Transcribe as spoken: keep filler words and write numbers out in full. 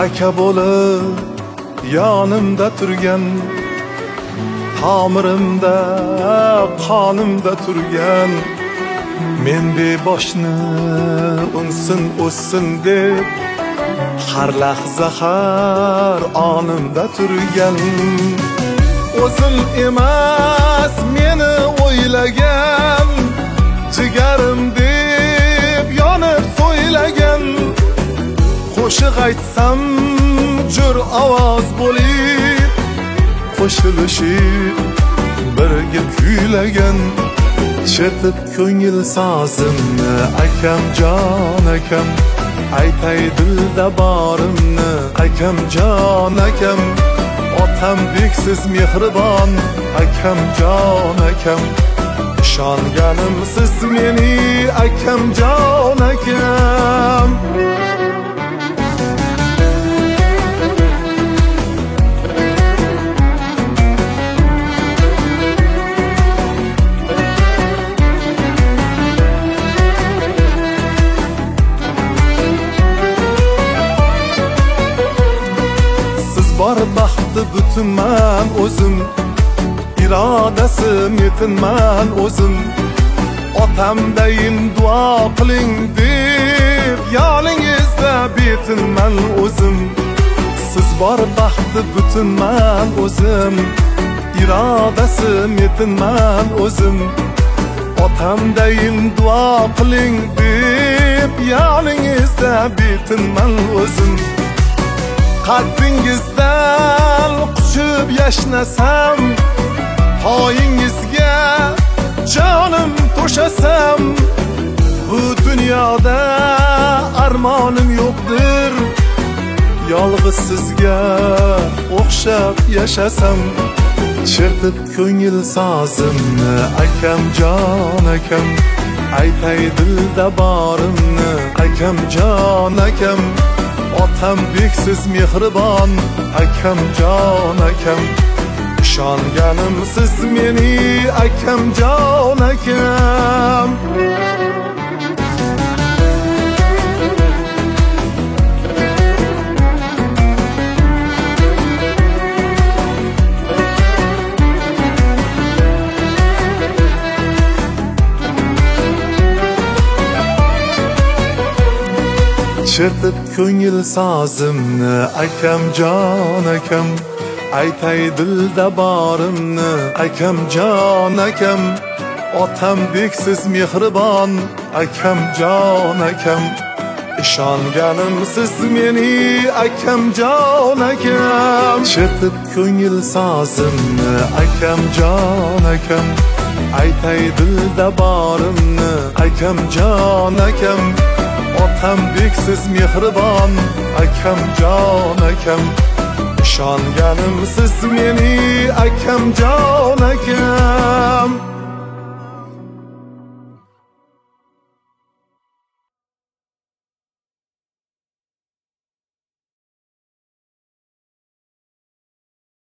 aka bo'lib yonimda turgan, tomirimda qonimda turgan, men beboshni unsin o'ssin deb har lahza har onimda turgan. O'zim emas meni o'ylagan, jigarim deb yonib so'ylagan, qo'shiq aytsam jur ovoz bo'lib, qo'shilishib birga kuylagan. Chertib ko'ngil sozimni akam jon akam, aytay dilda borimni akam jon akam. Otam beksiz mehribon akam jon akam, ishonganim siz meni akam jon akam. Bor baxti butunman o'zim, irodasim yetinman o'zim. Otamdayin duo qiling deb yoningizda betinman o'zim. Siz bor baxti butunman o'zim, irodasim yetinman o'zim. Otamdayin duo qiling deb yoningizda betinman o'zim. Qalbingizdan quchib yashnasam, poyingizga jonim to'shasam, bu dunyoda armonim yo'qdir, yolg'iz sizga o'xshab yashasam. Chertib ko'ngil sozimni akam jon akam, aytay dilda borimni akam jon akam. Otam beksiz mehribon akam jon akam, ishonganim siz meni akam jon akam. Chertib ko'ngil sozimni akam jon akam, aytay dilda borimni akam jon akam. Otam beksiz mehribon akam jon akam, ishonganim siz meni akam jon akam. Chertib ko'ngil sozimni akam jon akam, aytay dilda borimni akam jon akam. Otam beksiz mehribon akam jon akam, ishonganim siz meni akam jon akam.